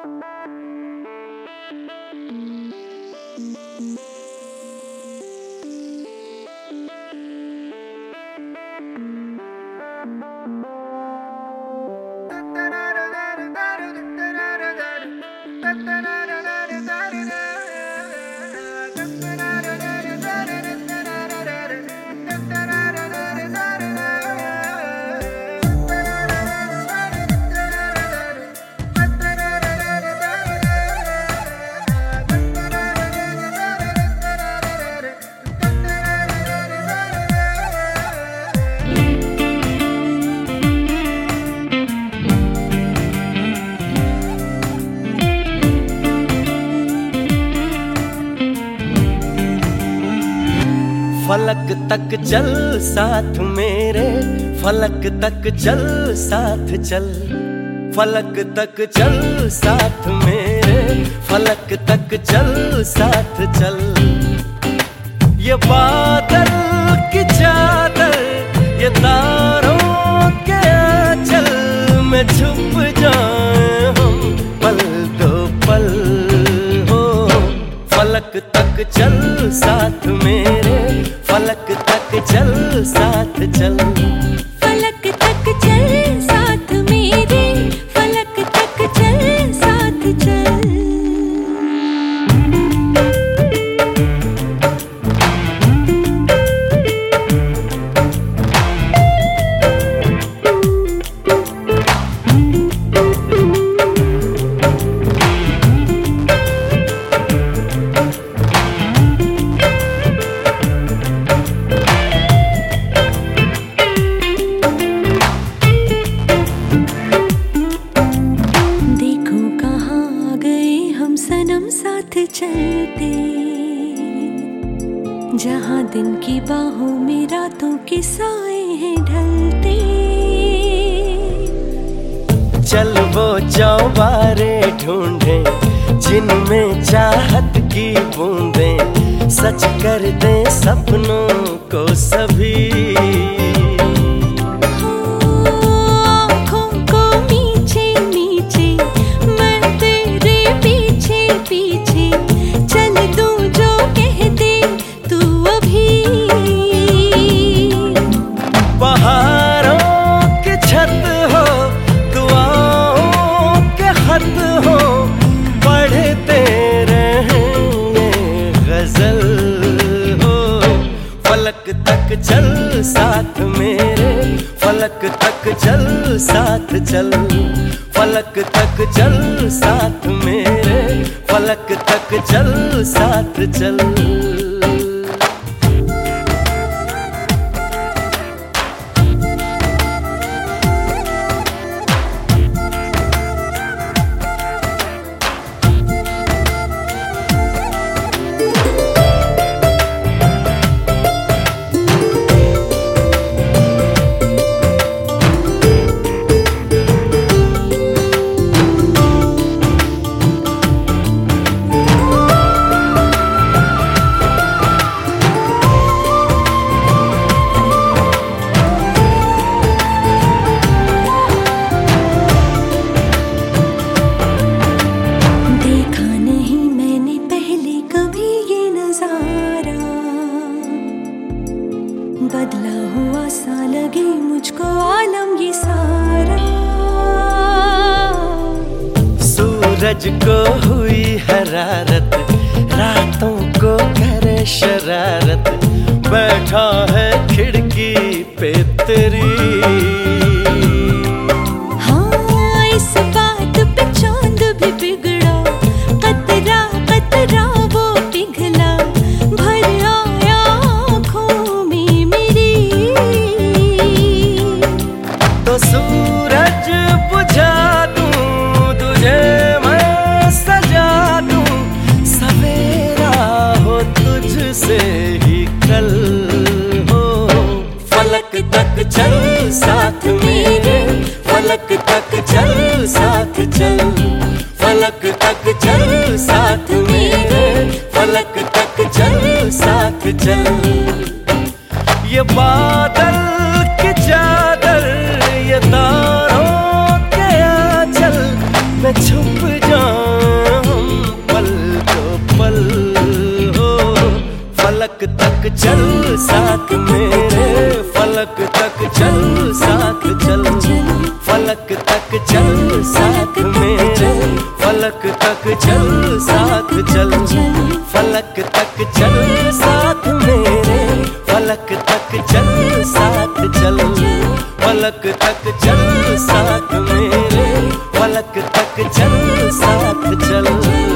फलक तक चल साथ मेरे, फलक तक चल साथ चल, फलक तक चल साथ मेरे, फलक तक चल साथ चल। ये बादल की चादर, ये तारों के आंचल में छुप जाए हम पल दो पल हो। फलक तक चल साथ मेरे, फलक तक चल साथ चल, फलक तक चल साथ मेरे, फलक तक चल साथ चल। चलते जहाँ दिन की बाहों में रातों के साए हैं ढलते। चल वो चौबारे ढूंढे जिनमें चाहत की बूंदें सच कर दे सपनों को सभी। फलक तक चल साथ मेरे, फलक तक चल साथ चल, फलक तक चल साथ मेरे, फलक तक चल साथ चल। बदला हुआ सा लगे मुझको आलम ये सारा। सूरज को हुई हरारत, रातों को करे शरारत, बैठा है खिड़की पे तेरी। हाँ इस बात पे चांद भी बिगड़ा, कतरा कतरा वो पिघला, भर आया आँखों में मेरी। तो सूरज बुझा दूं तुझे मैं सजा दूं, सवेरा हो तुझसे ही कल हो। फलक तक चल साथ मेरे, फलक तक चल साथ चल, फलक तक चल साथ मेरे, फलक तक चल साथ चल। ये बादल की चादर, ये तारों के आंचल में छुप जाऊं चल साथ मेरे, फलक तक चल साथ चल, फलक तक चल साथ मेरे, फलक तक चल साथ चल, फलक तक चल साथ मेरे, फलक तक चल साथ चल।